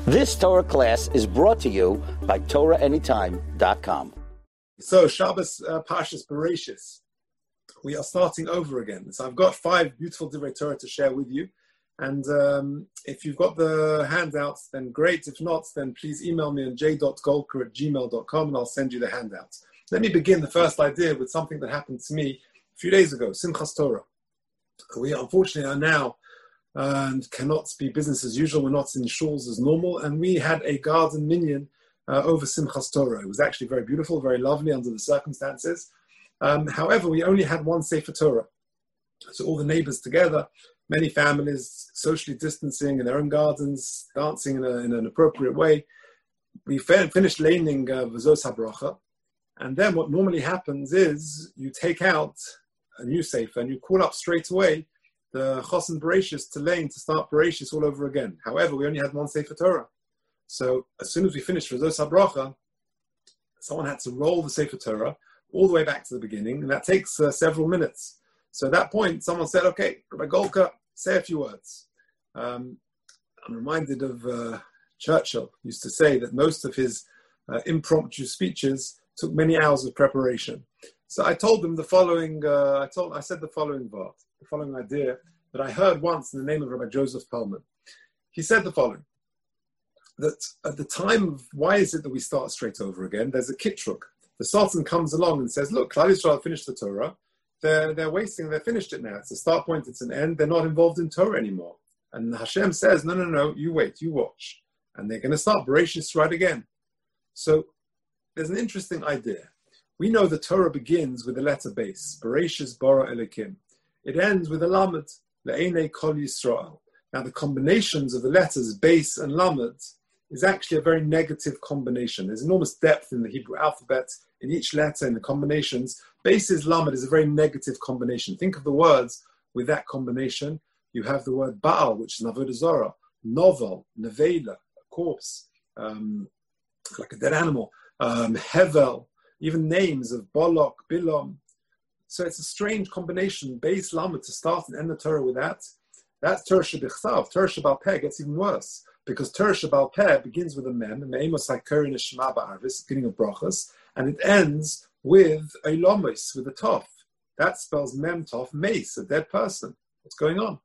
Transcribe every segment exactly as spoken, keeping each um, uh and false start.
This Torah class is brought to you by Torah Anytime dot com. So Shabbos uh, Parshas Bereshis, we are starting over again. So I've got five beautiful Divrei Torah to share with you. And um, if you've got the handouts, then great. If not, then please email me on j dot golker at gmail dot com and I'll send you the handouts. Let me begin the first idea with something that happened to me a few days ago, Simchas Torah. We unfortunately are now uh, and cannot be business as usual. We're not in shuls as normal. And we had a garden minyan uh, over Simchas Torah. It was actually very beautiful, very lovely under the circumstances. Um, however, we only had one Sefer Torah. So all the neighbors together, many families socially distancing in their own gardens, dancing in, a, in an appropriate way. We fin- finished laning uh, V'zos HaBracha. And then what normally happens is you take out a new Sefer and you call up straight away the Chosen Bereshis to lane to start Bereshis all over again. However, we only had one Sefer Torah. So as soon as we finished V'zos HaBracha, someone had to roll the Sefer Torah all the way back to the beginning, and that takes uh, several minutes. So at that point, someone said, okay, Rabbi Golka, say a few words. Um, I'm reminded of uh, Churchill used to say that most of his uh, impromptu speeches took many hours of preparation. So I told them the following, uh, I told, I said the following vart, the following idea that I heard once in the name of Rabbi Joseph Perlman. He said the following, that at the time of, why is it that we start straight over again? There's a kitruk. The Sultan comes along and says, look, Klal Yisrael finished the Torah. They're, they're wasting, they finished it now. It's a start point, it's an end. They're not involved in Torah anymore. And Hashem says, no, no, no, you wait, you watch. And they're going to start Bereshis right again. So there's an interesting idea. We know the Torah begins with the letter base, Bereshis bara Elokim. It ends with a lamed, Le'enei kol Yisrael. Now the combinations of the letters base and lamed is actually a very negative combination. There's enormous depth in the Hebrew alphabet, in each letter, in the combinations. Basis lamed is a very negative combination. Think of the words with that combination. You have the word Baal, which is Avodah Zarah, Novel, Nevela, a corpse, um, like a dead animal, um, Hevel, even names of Bolok, Bilom. So it's a strange combination, Beis lamed, to start and end the Torah with that. That's Torah Shebichtav. Torah Shebal Peh gets even worse, because Torah Shebal Peh begins with a mem, Me'emos HaKorin Shema Ba'arvis, beginning of brachas, and it ends with a lomis, with a tof. That spells mem tof, mace, a dead person. What's going on?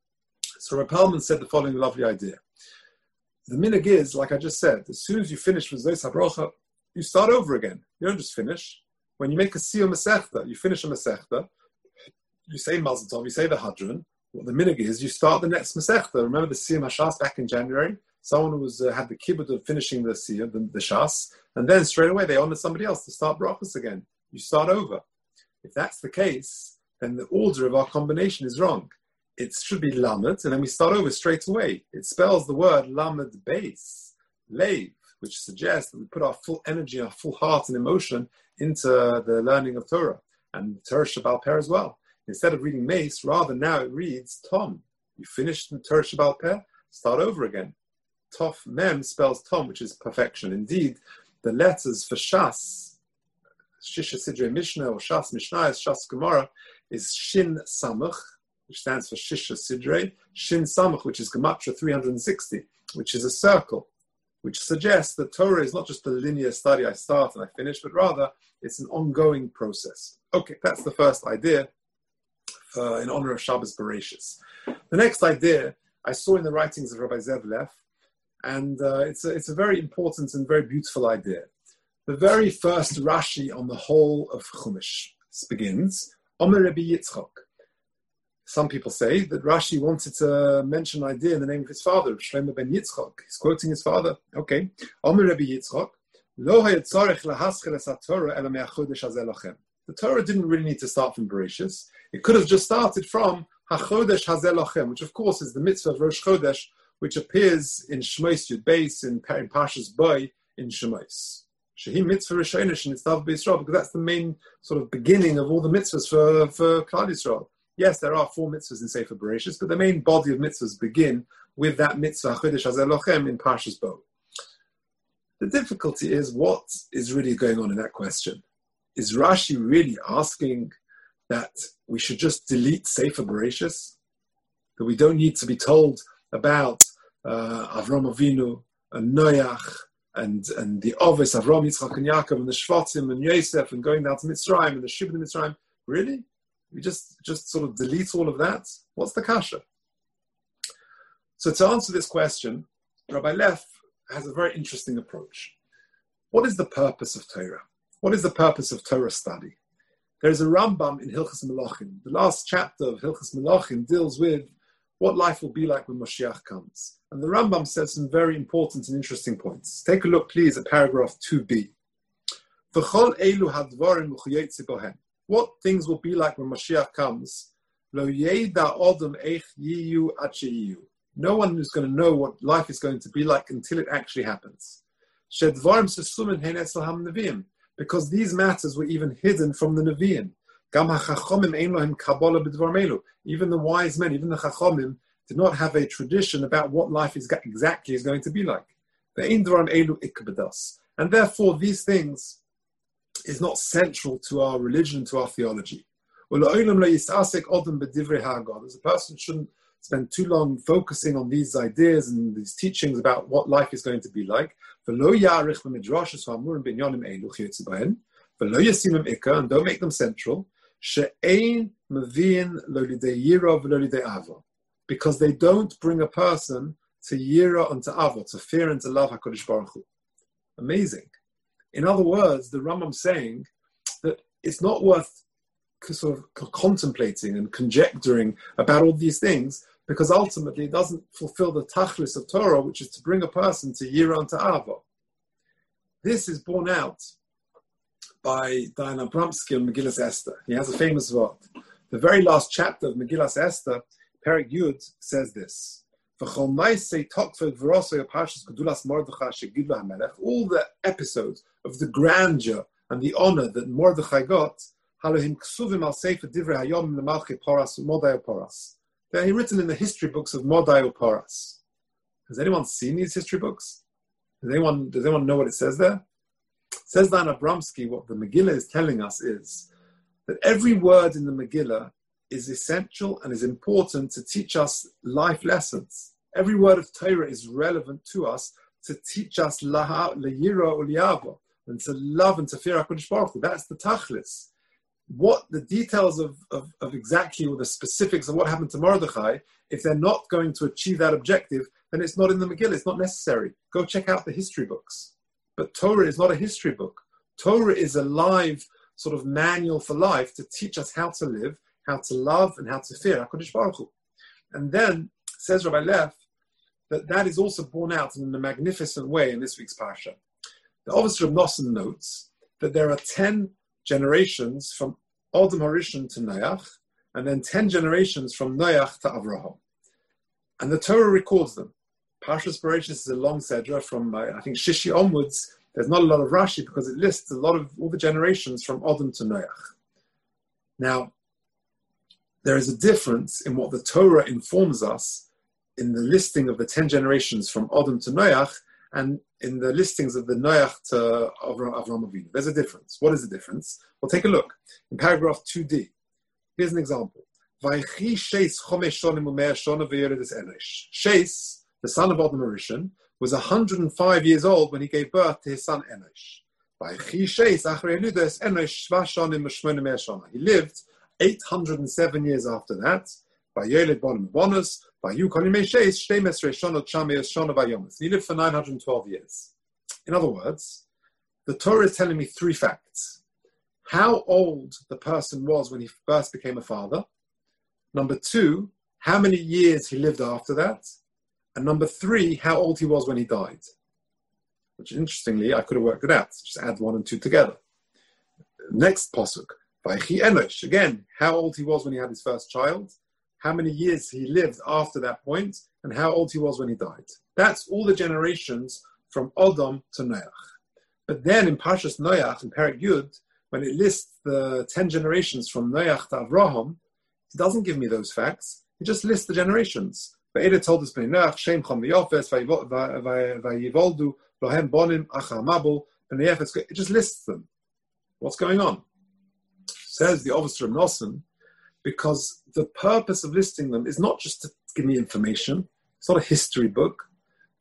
So Reb Perlman said the following lovely idea. The minhag is, like I just said, as soon as you finish with V'zos HaBracha, you start over again. You don't just finish. When you make a siyum masechta, you finish a masechta, you say Mazel Tov, you say the Hadron. What the minhag is, you start the next masechta. Remember the siyum hashas back in January? Someone was uh, had the kibbut of finishing the siyum, the, the shas, and then straight away they honored somebody else to start brachas again. You start over. If that's the case, then the order of our combination is wrong. It should be lamed, and then we start over straight away. It spells the word lamed base, leiv, which suggests that we put our full energy, our full heart and emotion into the learning of Torah, and Torah Shebal Peh as well. Instead of reading mace, rather now it reads tom. You finish the Torah Shebal Peh, start over again. Tov mem spells tom, which is perfection. Indeed, the letters for Shas, Shisha Sidrei Mishnah, or Shas Mishnah, Shas Gemara, is Shin Samach, which stands for Shisha Sidrei, Shin Samach, which is Gematria three hundred sixty, which is a circle, which suggests that Torah is not just a linear study, I start and I finish, but rather it's an ongoing process. Okay, that's the first idea uh, in honor of Shabbos Bereshis. The next idea I saw in the writings of Rabbi Zev Leff, and uh, it's, a, it's a very important and very beautiful idea. The very first Rashi on the whole of Chumash begins, Omer Rabbi Yitzchok. Some people say that Rashi wanted to mention an idea in the name of his father, Shlomo ben Yitzchok. He's quoting his father. Okay. Omer Rabbi Yitzchok, Lo hayatzarech lahaschel es haTorah ela me'achodesh hazeh lachem. The Torah didn't really need to start from Bereshis. It could have just started from HaChodesh hazeh lachem, which of course is the mitzvah of Rosh Chodesh, which appears in Shmos Yud Beis, in, in Parshas Boy, in Shmos. Shehi mitzvah Rishonos and Nitzav B'Yisrael, because that's the main sort of beginning of all the mitzvahs for, for Klal Yisrael. Yes, there are four mitzvahs in Sefer Bereshis, but the main body of mitzvahs begin with that mitzvah, Chodesh Hazeh Lochem, in Parshas Bo. The difficulty is, what is really going on in that question? Is Rashi really asking that we should just delete Sefer Bereshis? That we don't need to be told about uh, Avram Avinu, and Noach and, and the Ovis, Avram, Yitzchak, and Yaakov, and the Shvatim, and Yosef, and going down to Mitzrayim, and the Shibud in Mitzrayim. Really? We just, just sort of delete all of that? What's the kasha? So to answer this question, Rabbi Leff has a very interesting approach. What is the purpose of Torah? What is the purpose of Torah study? There's a Rambam in Hilchos Melachim. The last chapter of Hilchos Melachim deals with what life will be like when Moshiach comes. And the Rambam says some very important and interesting points. Take a look, please, at paragraph two b. V'chol elu hadvarim u'chayetze bohem. What things will be like when Moshiach comes? Lo yeda odom eich yiyu ad sheyiyu. No one is going to know what life is going to be like until it actually happens. Shedvarim sesumen hein etzel ha-neviim. Because these matters were even hidden from the Nevi'im. Gam ha-chachomim ein lohem kabbalah b'dvar melu. Even the wise men, even the chachomim, did not have a tradition about what life is exactly is going to be like. Ve'ein dvarim elu ikbedas. And therefore, these things is not central to our religion, to our theology. As a person shouldn't spend too long focusing on these ideas and these teachings about what life is going to be like. And don't make them central. Because they don't bring a person to yira and to ava, to fear and to love HaKadosh Baruch Hu. Amazing. In other words, the Rambam's saying that it's not worth sort of contemplating and conjecturing about all these things, because ultimately it doesn't fulfill the tachlis of Torah, which is to bring a person to yira and to ava. This is borne out by Dayan Abramsky in Megillas Esther. He has a famous word. The very last chapter of Megillas Esther, Perek Yud, says this. All the episodes of the grandeur and the honor that Mordechai got, they're written in the history books of Mordai Uparas. Has anyone seen these history books? Does anyone, does anyone know what it says there? It says Dan Abramsky, what the Megillah is telling us is that every word in the Megillah is essential and is important to teach us life lessons. Every word of Torah is relevant to us to teach us la'yira u'li'ava, and to love and to fear HaKadosh Baruch Hu. That's the tachlis. What the details of, of, of exactly or the specifics of what happened to Mordechai, if they're not going to achieve that objective, then it's not in the Megillah, it's not necessary. Go check out the history books. But Torah is not a history book. Torah is a live sort of manual for life to teach us how to live, how to love, and how to fear HaKadosh Baruch Hu. And then, says Rabbi Leff, that that is also borne out in a magnificent way in this week's Parsha. The Officer of Nosson notes that there are ten generations from Adam Harishon to Noach, and then ten generations from Noach to Avraham. And the Torah records them. Parshas Bereshis is a long sedra from, uh, I think, Shishi onwards. There's not a lot of Rashi because it lists a lot of all the generations from Adam to Noach. Now, there is a difference in what the Torah informs us in the listing of the ten generations from Adam to Noach and in the listings of the Noach to Avraham Avinu. There's a difference. What is the difference? Well, take a look. In paragraph two d, here's an example. Sheis, the son of Adam Harishon, was one hundred five years old when he gave birth to his son Enosh. He lived eight hundred seven years after that. He lived for nine hundred twelve years. In other words, the Torah is telling me three facts. How old the person was when he first became a father. Number two, how many years he lived after that. And number three, how old he was when he died. Which, interestingly, I could have worked it out. Just add one and two together. Next pasuk, Vaychi Enosh. Again, how old he was when he had his first child, how many years he lived after that point, and how old he was when he died. That's all the generations from Adam to Noach. But then in Parshas Noach, in Perek Yud, when it lists the ten generations from Noach to Avraham, it doesn't give me those facts. It just lists the generations. It told us Noach, Shem Chom V'Yofes, Vayivoldu, Lohem Bonim, Achar Mabul, B'nei. It just lists them. What's going on? Says the officer of Nosson, because the purpose of listing them is not just to give me information. It's not a history book.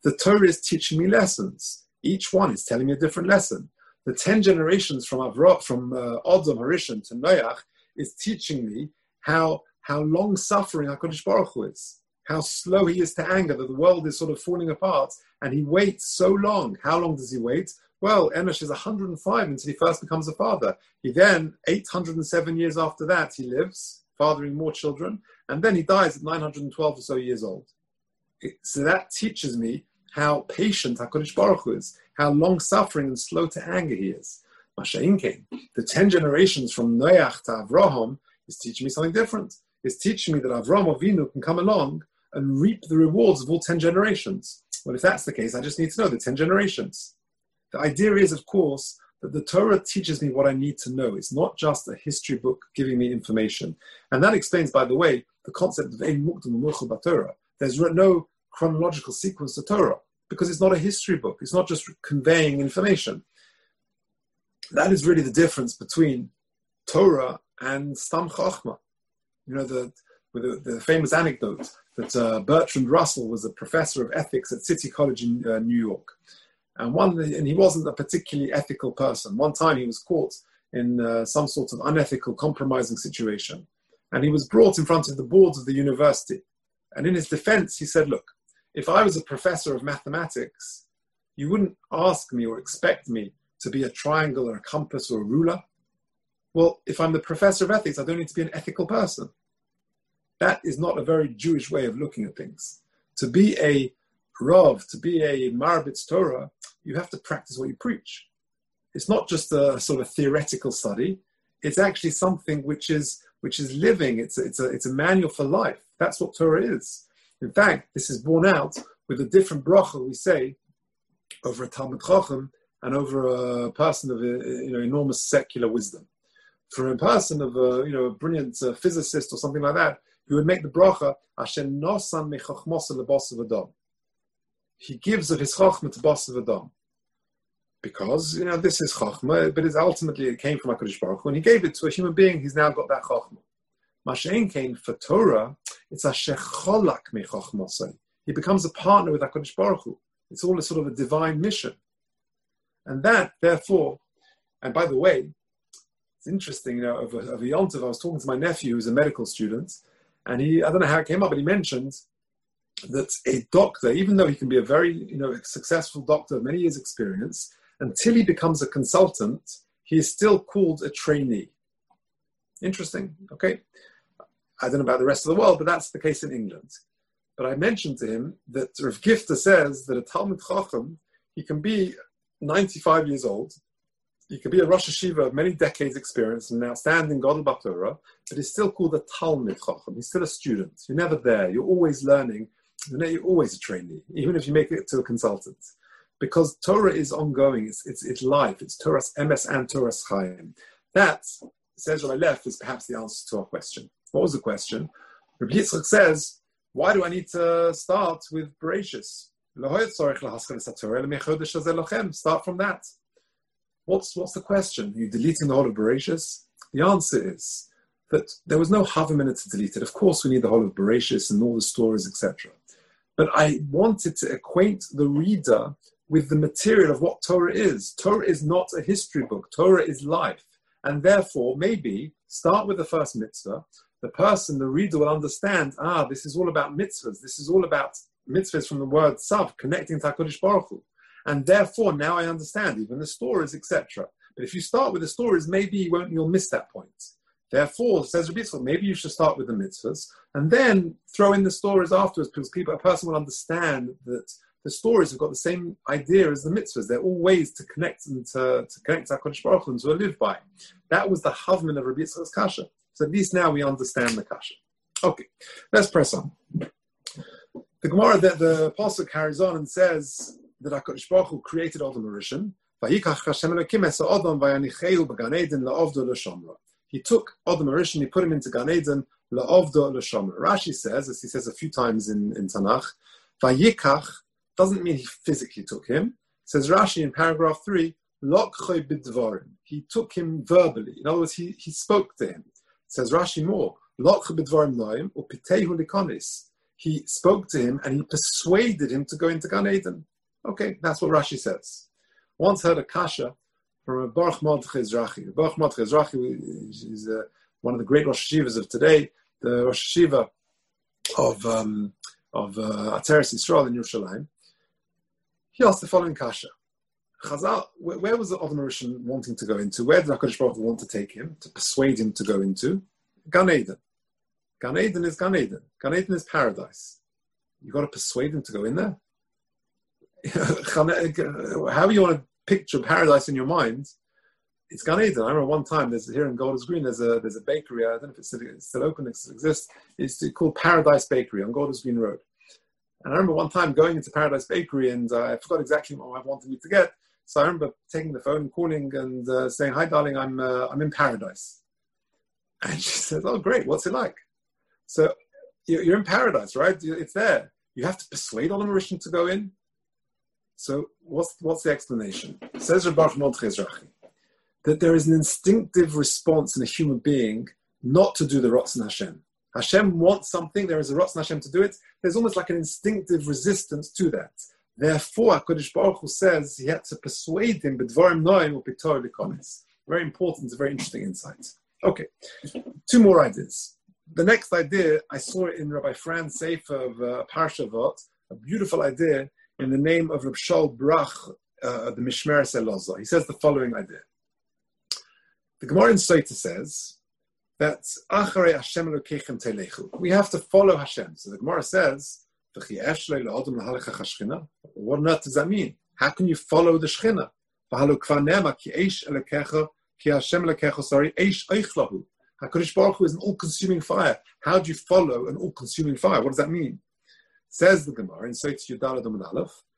The Torah is teaching me lessons. Each one is telling me a different lesson. The ten generations from Avra, from uh, Adam Harishon to Noach is teaching me how how long-suffering HaKadosh Baruch Hu is, how slow he is to anger, that the world is sort of falling apart, and he waits so long. How long does he wait? Well, Enosh is one hundred five until he first becomes a father. He then, eight hundred seven years after that, he lives, fathering more children, and then he dies at nine hundred twelve or so years old. It, so that teaches me how patient HaKadosh Baruch Hu is, how long-suffering and slow to anger he is. Masha'inkein, the ten generations from Noach to Avraham is teaching me something different. It's teaching me that Avraham Avinu can come along and reap the rewards of all ten generations. Well, if that's the case, I just need to know the ten generations. The idea is, of course, that the Torah teaches me what I need to know. It's not just a history book giving me information. And that explains, by the way, the concept of Ein Mukdam U'Meuchel B'Torah. There's no chronological sequence to Torah, because it's not a history book. It's not just conveying information. That is really the difference between Torah and Stam Chachma. You know, the, the, the famous anecdote that uh, Bertrand Russell was a professor of ethics at City College in uh, New York. And one, and he wasn't a particularly ethical person. One time he was caught in uh, some sort of unethical, compromising situation. And he was brought in front of the boards of the university. And in his defense, he said, look, if I was a professor of mathematics, you wouldn't ask me or expect me to be a triangle or a compass or a ruler. Well, if I'm the professor of ethics, I don't need to be an ethical person. That is not a very Jewish way of looking at things. To be a Rav, to be a Marbitz Torah, you have to practice what you preach. It's not just a sort of theoretical study. It's actually something which is which is living. It's a, it's a, it's a manual for life. That's what Torah is. In fact, this is borne out with a different bracha we say over a Talmud Chacham and over a person of you know enormous secular wisdom. For a person of a you know a brilliant uh, physicist or something like that, who would make the bracha Asher nosan mechachmosa lebasav adam. He gives of his chachma to basav adam, because you know this is chachma, but it's ultimately it came from HaKadosh Baruch Hu, and he gave it to a human being. He's now got that chachma. Mashein came for Torah. It's Asher cholak mechachmosa. He becomes a partner with HaKadosh Baruch Hu. It's all a sort of a divine mission, and that therefore, and by the way. It's interesting, you know, of a, of a Yom Tov, I was talking to my nephew who's a medical student, and he, I don't know how it came up, but he mentioned that a doctor, even though he can be a very, you know, successful doctor of many years' experience, until he becomes a consultant, he is still called a trainee. Interesting, okay? I don't know about the rest of the world, but that's the case in England. But I mentioned to him that Rav Gifta says that a Talmud Chacham, he can be ninety-five years old, he could be a Rosh Hashiva of many decades experience and an outstanding Gadol B'Torah, but he's still called a Talmud Chacham. He's still a student. You're never there. You're always learning. You're always a trainee, even if you make it to a consultant. Because Torah is ongoing. It's it's, it's life. It's Torah's Emes and Torah's Chaim. That, says what I left, is perhaps the answer to our question. What was the question? Rabbi Yitzchak says, why do I need to start with Bereshis? Start from that. What's what's the question? Are you deleting the whole of Bereshis? The answer is that there was no Havamina to delete it. Of course, we need the whole of Bereshis and all the stories, et cetera. But I wanted to acquaint the reader with the material of what Torah is. Torah is not a history book. Torah is life. And therefore, maybe start with the first mitzvah. The person, the reader will understand, ah, this is all about mitzvahs. This is all about mitzvahs from the word Tzav, connecting to HaKadosh Baruch Hu. And therefore, now I understand even the stories, et cetera. But if you start with the stories, maybe you won't, you'll miss that point. Therefore, says Rabbi Yitzchak, maybe you should start with the mitzvahs and then throw in the stories afterwards, because people, a person will understand that the stories have got the same idea as the mitzvahs. They're all ways to connect and to, to connect to HaKadosh Baruch Hu and to live by. That was the Havman of Rabbi Yitzchak's Kasha. So at least now we understand the Kasha. Okay, let's press on. The Gemara, the, the Pasuk carries on and says that HaKadosh Baruch Hu created Adam Rishon. He took Adam Rishon, he put him into Gan Eden, la'ovdo l'shomer. Rashi says, as he says a few times in, in Tanakh, Vayikach doesn't mean he physically took him. Says Rashi in paragraph three, Lokchoy b'dvarim. He took him verbally. In other words, he, he spoke to him. Says Rashi more, Lokchoy b'dvarim noim, upitehu likonis. he spoke to him and he persuaded him to go into Gan Eden. Okay, that's what Rashi says. Once heard a kasha from a Baruch Mordechai Ezrachi. Baruch Mordechai Ezrachi is uh, one of the great Rosh Hashivas of today, the Rosh Hashiva of um, of uh, Atzeres Yisrael in Yerushalayim. He asked the following kasha. Chazal, where, where was the Adam Rishon wanting to go into? Where did HaKadosh Baruch Hu want to take him, to persuade him to go into? Gan Eden. Gan Eden is Gan Eden. Gan Eden is paradise. You've got to persuade him to go in there. However you want to picture paradise in your mind, it's Gan Eden. I remember one time, there's here in Golders Green, there's a there's a bakery. I don't know if it's still, it's still open, it still exists. It's called Paradise Bakery on Golders Green Road. And I remember one time going into Paradise Bakery, and uh, I forgot exactly what my wife wanted me to get. So I remember taking the phone, calling, and uh, saying, "Hi, darling, I'm uh, I'm in paradise." And she says, "Oh, great. What's it like?" So you're in paradise, right? It's there. You have to persuade Olam Rishon to go in. So what's what's the explanation? Says Rabbi Mordechai Ezrachi that there is an instinctive response in a human being not to do the Ratzon Hashem. Hashem wants something. There is a Ratzon Hashem to do it. There's almost like an instinctive resistance to that. Therefore, HaKadosh Baruch Hu says he had to persuade him b'dvarim noim u'pitor likonis. Very important, a very interesting insight. Okay, two more ideas. The next idea, I saw it in Rabbi Fran's Sefer of uh, Parsha Vot, a beautiful idea in the name of Reb Shaul Brach, uh, the Mishmeres Elazar. He says the following idea. The Gemara in Sotah says that Acharei Hashem Elokeichem telechu. We have to follow Hashem. So the Gemara says, what on earth does that mean? How can you follow the Shechina? Sorry, HaKadosh Baruch Hu is an all-consuming fire. How do you follow an all-consuming fire? What does that mean? Says the Gemara in Sotah Yudalad Amud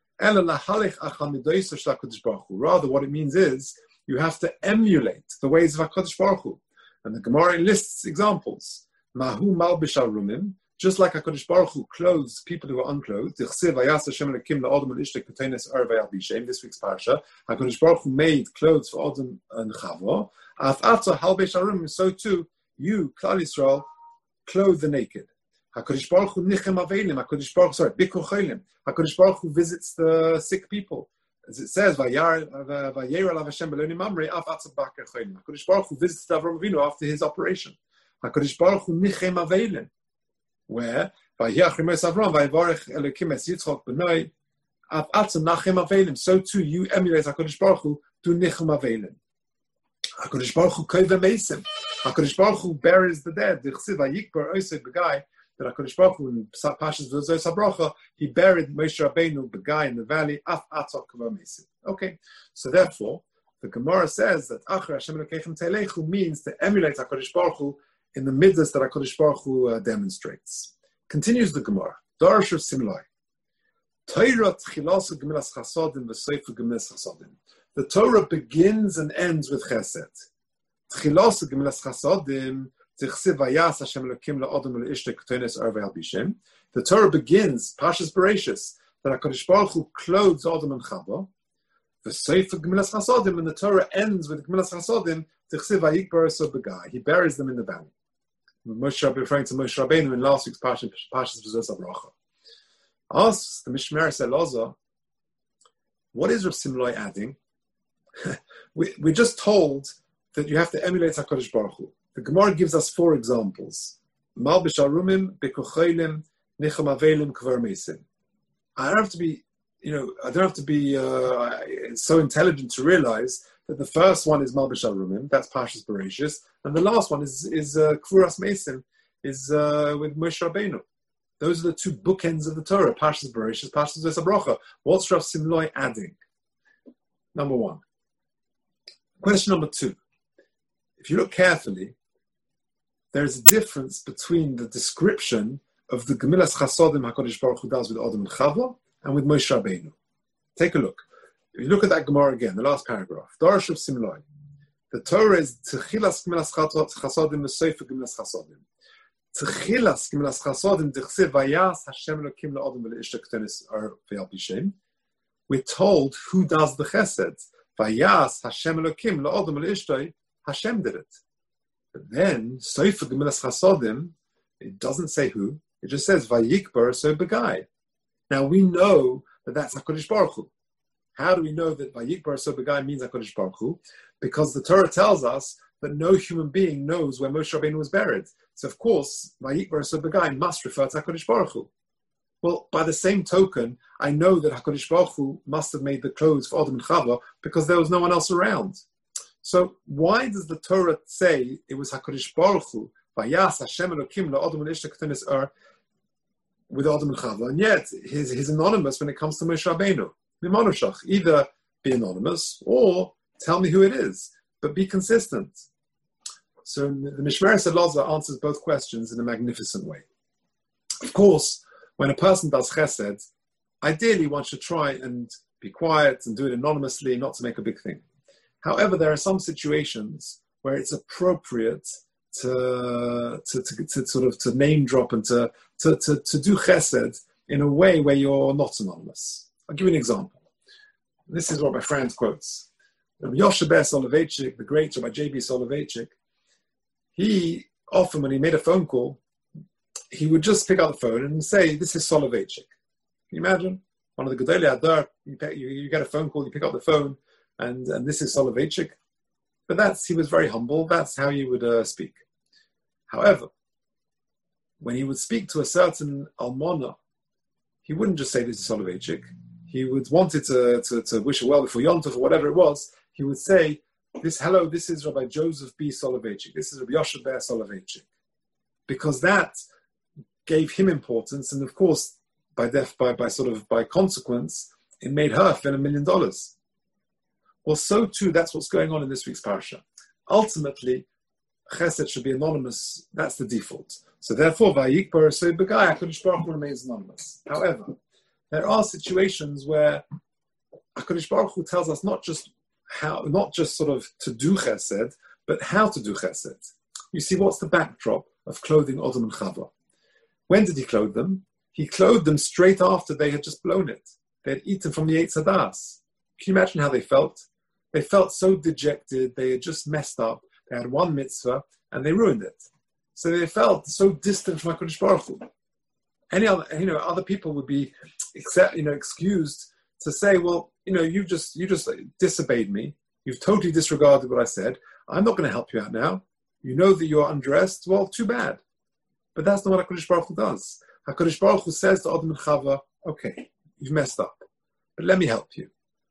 Aleph, rather what it means is you have to emulate the ways of HaKadosh Baruch Hu. And the Gemara lists examples. Mahu malbish arumim, just like HaKadosh Baruch Hu clothes people who are unclothed. This week's parasha, HaKadosh Baruch Hu made clothes for Adam and Chava. So too, you, Klal Yisrael, clothe the naked. HaKadosh Baruch Hu nichem avelim. HaKadosh Baruch, sorry, bikur cholim. HaKadosh Baruch Hu visits the sick people. As it says, Vayar alav Hashem beloni mamre af atzah baker cholim. HaKadosh Baruch Hu visits Avram Avinu after his operation. HaKadosh Baruch Hu nichem avelim. Where Vayach Remes Avram Vayivarech Elokim Es Yitzchak B'nai af atzah nachem avelim. So too, you emulate HaKadosh Baruch Hu do nichem avelim. HaKadosh Baruch Hu koive meisim. HaKadosh Baruch Hu buries the dead. The Chsiv Vayikbar Osei B'gai, that HaKadosh Baruch Hu in Pashas V'zos HaBracha, he buried Moshe Rabbeinu B'gai in the valley, Af Atzah Kova Meisim. Okay, so therefore, the Gemara says that Achar Hashem Elokeichem Telechu means to emulate HaKadosh Baruch Hu in the midas that HaKadosh Baruch Hu uh, demonstrates. Continues the Gemara. Darash of Simlai. Torah Tchilas Gemilas Chasodim V'Sefer Gemilas Chasodim. The Torah begins and ends with Chesed. Tchilas Gemilas Chasodim. The Torah begins, Pashas Bereshis, that HaKadosh Baruch Hu clothes Adam and Chava. The Sefer Gemilas Chasodim, and the Torah ends with Gemilas Chasodim, he buries them in the valley. Moshe, referring to Moshe Rabbeinu in last week's Pashas V'zos HaBracha. Asks the Mishmeres Elazar, what is Rav Simlai adding? we, we're just told that you have to emulate HaKadosh Baruch Hu. The Gemara gives us four examples. Malbish arumim, bikuchaylim, nichem avelim, kvar meisim. I don't have to be, you know, I don't have to be uh, so intelligent to realize that the first one is Malbish arumim, that's Pashas Bereshis, and the last one is is uh, kvuras meisim, is uh, with Moshe Rabbeinu. Those are the two bookends of the Torah: Pashas Bereshis, Pashas V'zos HaBracha. What's Rav Simlai adding? Number one. Question number two. If you look carefully, there's a difference between the description of the Gemilas Chasodim HaKadosh Baruch Hu does with Adam and Chava and with Moshe Rabbeinu. Take a look. If you look at that Gemara again, the last paragraph, Darash of Simlai. The Torah is Tchilas Gemilas Chasodim V'Sefer Gemilas Chasodim. Tchilas Gemilas Chasodim D'chsev Vayas Hashem Elokim LaAdam V'Leishta K'tenis Ar Ve'al Bishem. We're told who does the Chesed. Vayas Hashem Elokim LaAdam V'Leishta. Hashem did it. But then, Sefer Gemilas Chasodim, it doesn't say who. It just says Vayikbar so begai. Now we know that that's HaKadosh Baruch Hu. How do we know that Vayikbar so begai means HaKadosh Baruch Hu? Because the Torah tells us that no human being knows where Moshe Rabbeinu was buried. So of course, Vayikbar so begai must refer to HaKadosh Baruch Hu. Well, by the same token, I know that HaKadosh Baruch Hu must have made the clothes for Adam and Chava because there was no one else around. So why does the Torah say it was HaKadosh Baruch Hu, Vayas Hashem Elokim la'Adam and Ishta Ketenis Er, with Adam and Chava, and yet he's, he's anonymous when it comes to Moshe Rabbeinu. Mimonoshach, either be anonymous or tell me who it is, but be consistent. So the Mishmeres Elazar answers both questions in a magnificent way. Of course, when a person does chesed, ideally one should try and be quiet and do it anonymously, not to make a big thing. However, there are some situations where it's appropriate to, to, to, to sort of to name drop and to, to, to, to do chesed in a way where you're not anonymous. I'll give you an example. This is what my friend quotes. Rabbi Yoshe Ber Soloveitchik, the great Rabbi J B Soloveitchik, he often, when he made a phone call, he would just pick up the phone and say, this is Soloveitchik. Can you imagine? One of the Gedolei Hadar, you, you, you get a phone call, you pick up the phone, and, and this is Soloveitchik. But that's, he was very humble. That's how he would uh, speak. However, when he would speak to a certain almana, he wouldn't just say this is Soloveitchik. He would want it to, to, to wish her well before Yom Tov or whatever it was. He would say, "This hello, this is Rabbi Joseph B. Soloveitchik. This is Rabbi Yoshe Ber Soloveitchik," because that gave him importance, and of course, by def, by by sort of by consequence, it made her spend a million dollars. Well, so too, that's what's going on in this week's parasha. Ultimately, chesed should be anonymous. That's the default. So therefore, Vayikbar so begai, HaKadosh Baruch Hu remains anonymous. However, there are situations where HaKadosh Baruch Hu tells us not just how, not just sort of to do chesed, but how to do chesed. You see, what's the backdrop of clothing Adam and Chava? When did he clothe them? He clothed them straight after they had just blown it. They had eaten from the Eitz Hadas. Can you imagine how they felt? They felt so dejected. They had just messed up. They had one mitzvah and they ruined it. So they felt so distant from HaKadosh Baruch Hu. Any other, you know, other people would be, except, you know, excused to say, well, you know, you just, you just disobeyed me. You've totally disregarded what I said. I'm not going to help you out now. You know that you're undressed. Well, too bad. But that's not what HaKadosh Baruch Hu does. HaKadosh Baruch Hu says to Adam and Chava, okay, you've messed up, but let me help you.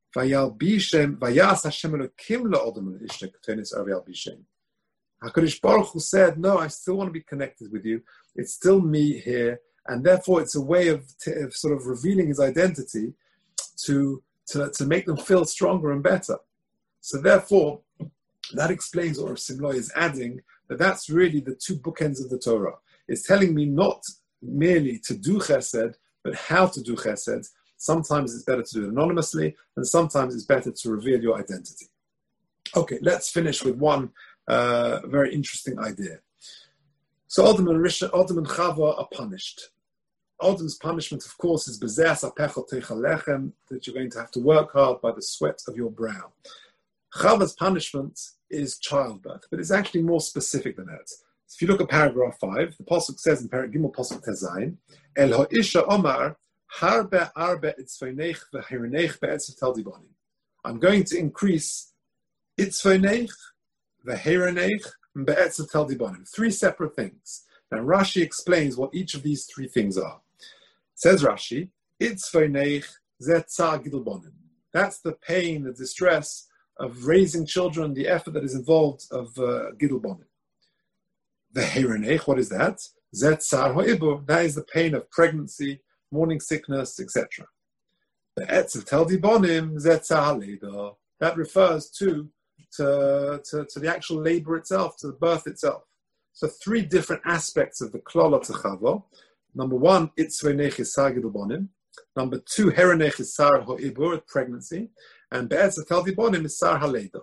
Vayas Hashem Elokim la'Adam l'Ishta Ketenis Er Vayalbishem. HaKadosh Baruch Hu said, no, I still want to be connected with you. It's still me here. And therefore, it's a way of, t- of sort of revealing his identity to, to, to make them feel stronger and better. So therefore, that explains what Rav Simloi is adding, that that's really the two bookends of the Torah. It's telling me not merely to do chesed, but how to do chesed. Sometimes it's better to do it anonymously, and sometimes it's better to reveal your identity. Okay, let's finish with one uh, very interesting idea. So Adam and, Rish- Adam and Chava are punished. Adam's punishment, of course, is bezeas apechot teichal lechem, that you're going to have to work hard by the sweat of your brow. Chava's punishment is childbirth, but it's actually more specific than that. So if you look at paragraph five, the pasuk says in paragraph Gimel pasuk Tezayin, El ha'isha omar harbe arbe itzveinech v'hirinech be'etzav tel dibanim. I'm going to increase itzveinech v'hirinech be'etzav tel dibanim. Three separate things. Now Rashi explains what each of these three things are. Says Rashi, itzveinech zeh tzar gidul bonim. That's the pain, the distress of raising children, the effort that is involved of uh, gidul bonim. The hirinech, what is that? Zeh tzar ha'ibur. That is the pain of pregnancy, morning sickness, et cetera. The etzav tel dibanim zeh tzar ha'leida. That refers to, to, to, to the actual labor itself, to the birth itself. So three different aspects of the klala techava. Number one, itzveinech is sar gidul bonim. Number two, hirinech is sar ha'ibur, pregnancy. And be'etzav tel dibanim is sar ha'leida.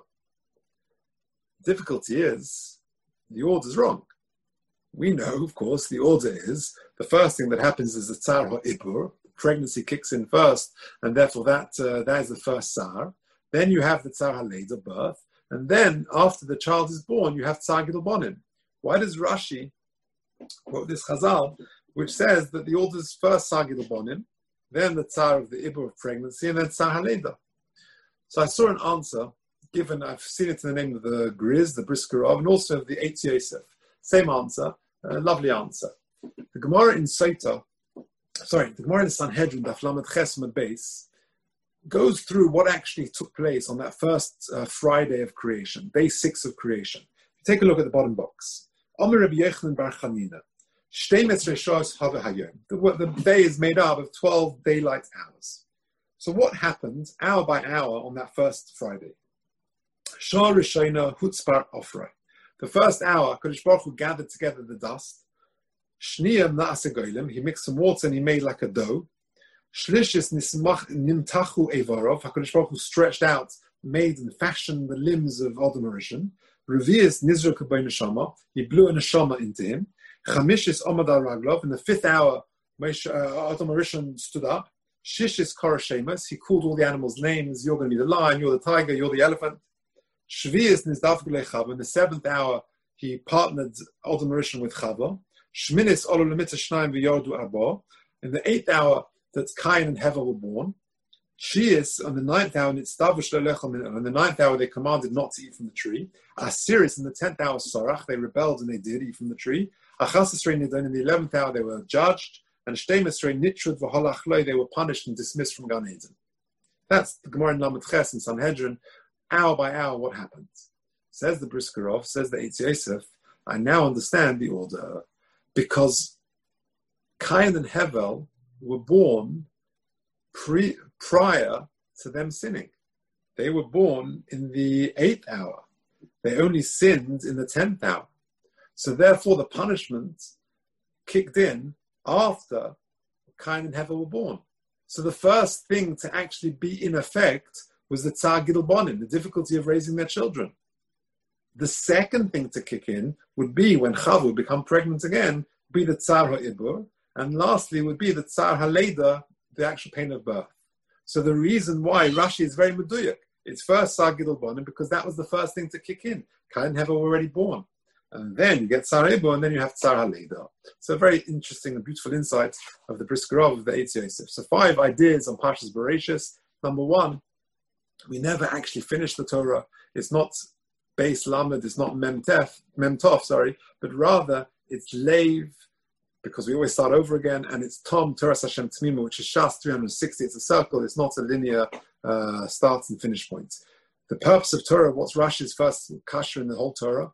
Difficulty is, the order is wrong. We know, of course, the order is, the first thing that happens is the tsar ha'ibur, pregnancy kicks in first, and therefore that uh, that is the first tsar. Then you have the tsar ha'leida, birth, and then after the child is born, you have tsar gidul bonim. Why does Rashi quote this Chazal? which says that the order is first Tsar Gidul Bonim, then the Tsar of the Ibur of pregnancy, and then Tsar HaLeda. So I saw an answer given, I've seen it in the name of the Griz, the Brisker of, and also of the Eitz Yosef. Same answer, a lovely answer. The Gemara in Sota, sorry, the Gemara in Sanhedrin, Daf Lamed Ches Amud Beis, goes through what actually took place on that first uh, Friday of creation, day six of creation. Take a look at the bottom box. Omer Rabbi Yochanan bar Chanina. The, the day is made up of twelve daylight hours. So what happened hour by hour on that first Friday? Shah Rishona Hutzpar Ofra. The first hour, Kodesh Baruch Hu gathered together the dust. Shniyam Na'ase Goylem. He mixed some water and he made like a dough. Shlishis Nimtachu Evarov. HaKadosh Baruch Hu stretched out, made and fashioned the limbs of Adam Rishon. Revius Nizra Kabay Neshama. He blew a neshama into him. Chamishis Omad al Raglov. In the fifth hour, Adam Rishon stood up. Shishis Korashemas. He called all the animals names. You're going to be the lion, you're the tiger, you're the elephant. Shvius Nizdaf Gulei Chava. In the seventh hour, he partnered Adam Rishon with Chava. Shminis Olu Lemita Shnaim V'Yordu Arba. In the eighth hour, that Cain and Hevel were born. Shias, on the ninth hour, on the ninth hour, they commanded not to eat from the tree. Asiris, in the tenth hour, Sorach, they rebelled and they did eat from the tree. Achasisrei Nidon, in the eleventh hour, they were judged. And Shtemisrei Nitrud V'Holachloi, they were punished and dismissed from Gan Eden. That's the Gemara in Lamed Ches in Sanhedrin, hour by hour, what happened. Says the Briskerov, says the Eitz Yosef, I now understand the order, because Cain and Hevel were born pre, prior to them sinning. They were born in the eighth hour. They only sinned in the tenth hour. So therefore the punishment kicked in after Cain and Hevel were born. So the first thing to actually be in effect was the Tsar Gidul Bonim, the difficulty of raising their children. The second thing to kick in would be when Chava would become pregnant again, be the Tsar HaIbur, and lastly would be the Tsar HaLeda, the actual pain of birth. So the reason why Rashi is very meduyak, it's first Tsar Gidul Bonim because that was the first thing to kick in. Cain and Hevel were already born. And then you get Tsar HaIbur, and then you have Tsar HaLeda. So very interesting and beautiful insight of the Briskerov of the Eitz Yosef. So five ideas on Parshas Bereishis. Number one, we never actually finish the Torah. It's not Beis Lamed, it's not Mem Tef, Mem Tov, sorry, but rather it's Leiv, because we always start over again, and it's Tom, Toras Hashem Tmima, which is Shas three hundred sixty. It's a circle. It's not a linear uh, start and finish point. The purpose of Torah, what's Rashi's first kasha in the whole Torah,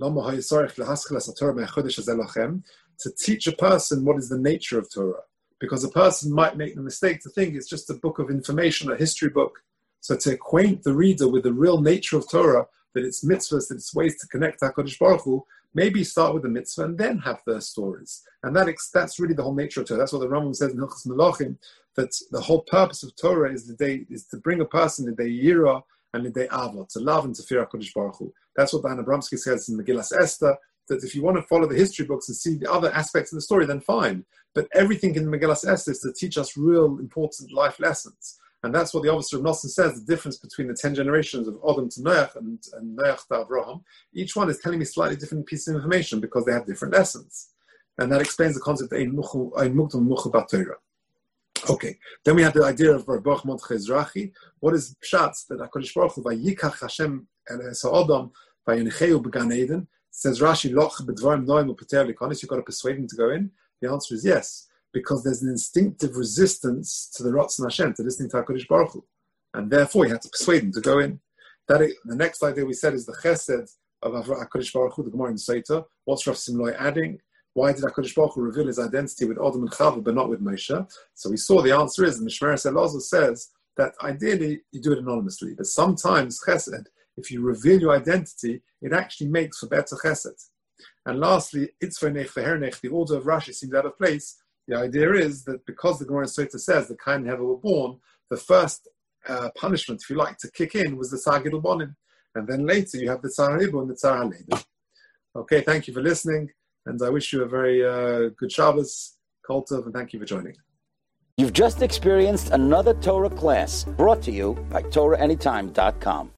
to teach a person what is the nature of Torah. Because a person might make the mistake to think it's just a book of information, a history book. So to acquaint the reader with the real nature of Torah, that it's mitzvahs, that it's ways to connect to HaKadosh Baruch Hu, maybe start with the mitzvah and then have the stories. And that that's really the whole nature of Torah. That's what the Rambam says in Hilchos Melachim, that the whole purpose of Torah is the day is to bring a person the day Yira and the day Ava, to love and to fear HaKadosh Baruch Hu. That's what Dan Abramsky says in Megillas Esther, that if you want to follow the history books and see the other aspects of the story, then fine. But everything in Megillas Esther is to teach us real important life lessons. And that's what the officer of Nosson says, the difference between the ten generations of Adam to Noach and, and Noach to Avraham. Each one is telling me slightly different pieces of information because they have different lessons. And that explains the concept of Ein Mukdam Muchu B'Torah. Okay, then we have the idea of Baruch Mordechai Ezrachi. What is Pshat that HaKadosh Baruch Hu Vayikach Hashem El Sa'odam Vayinicheu B'Gan Eden? Says Rashi, Loch B'Dvarim Noim U'Pater Likonis. You've got to persuade him to go in. The answer is yes, because there's an instinctive resistance to the Ratzon Hashem, to listening to HaKadosh Baruch Hu. And therefore, you have to persuade him to go in. That is, the next idea we said is the chesed of HaKadosh Baruch Hu, the Gemara in Sota. What's Rav Simloi adding? Why did HaKadosh Baruch Hu reveal his identity with Adam and Chava, but not with Moshe? So we saw the answer is, and the Shmeres Elazar says, that ideally, you do it anonymously. But sometimes chesed, if you reveal your identity, it actually makes for better chesed. And lastly, Itzvei V'Hernech, the order of Rashi seems out of place. The idea is that because the Gemara in Sota says the Cain and Hevel were born, the first uh, punishment, if you like, to kick in was the Tsar Gidul Bonim. And then later you have the Tsar HaIbur and the Tsar HaLeda. Okay, thank you for listening. And I wish you a very uh, good Shabbos, Kol Tov, and thank you for joining. You've just experienced another Torah class brought to you by Torah Anytime dot com.